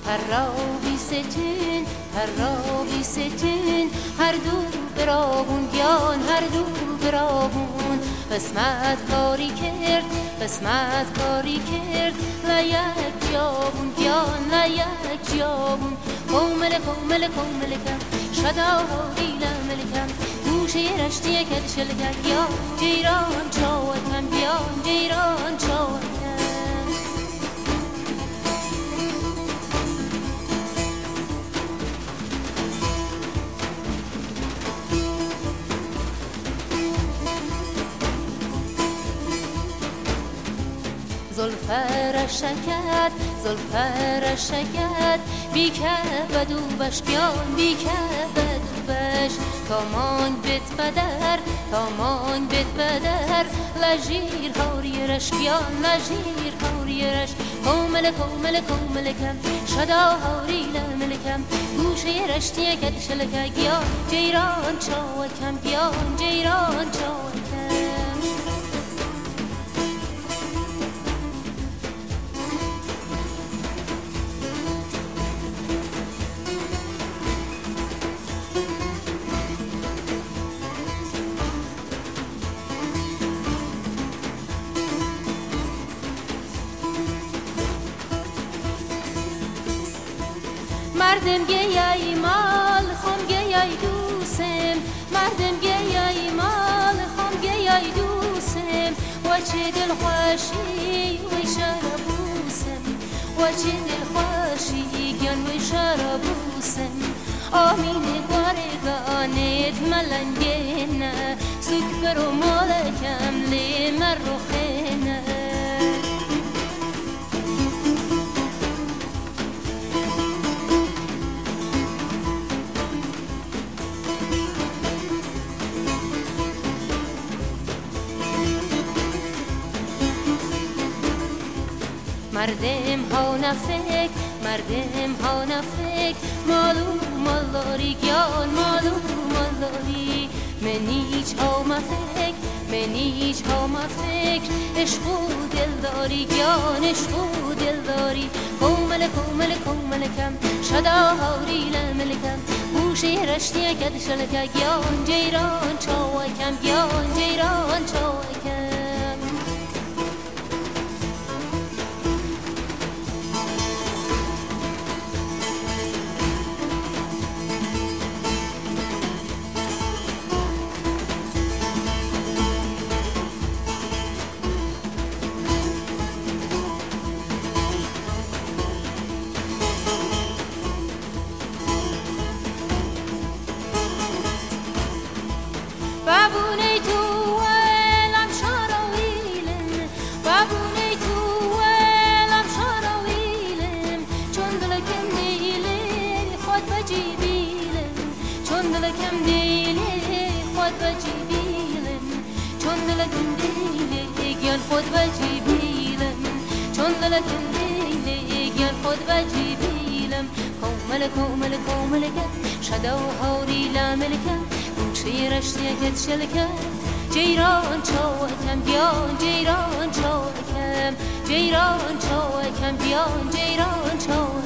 هر را بی ستین هر را بی ستین هر دو براغون گیان هر دو براغون قسمت کاری کرد قسمت کاری کرد لیک جابون گیان لیک جابون کومل کومل کوملکم شدا هوریل ملکم گوشه رشتی کد شلکم یا جیران چاوکم یا جیران چاوکم زلفر شکت زلفر شکت بی کبد و بشکیان بی کبد و بش تامان بت بدر تامان بت بدر لجیر هوری رشکیان لجیر هوری رش کومل کومل کوملکم شدا هوری لملکم گوشه رشتی کد شلکه گیان جیران چاوکم گیان جیران چاوکم مردم گیای مال خم گیای دوسم مردم گیای مال خم گیای دوسم و چه دل خوشی و شربوسم و چه دل خوشی گن و شربوسم آمین بارگانت ملنگنه سکر و مالکم لی مرخنه مردم ها نفک مردم ها نفک مالو مالداری گیان مالو مالداری منیچ ها مفک منیچ ها مفک عشق و دلداری گیان عشق و دلداری کومل کومل کوملکم شدا هوری لملکم گوشه رشتی کد شلکه گیان جیران چاوکم گیان جیران چاوکم بابونی تو ولم شارویلم بابونی تو ولم شارویلم چون دلکم دیلی خود بجیبیلم چون دلکم دیلی خود بجیبیلم چون دلکم دیلی گیان خود بجیبیلم چون دلکم دیلی گیان خود بجیبیلم کومل کومل کوملکم شدا هوری لملکم گوشه رشتی کد شلکم جیران چاوکم بیان جیران چاوکم جیران چاوکم بیان جیران چاوکم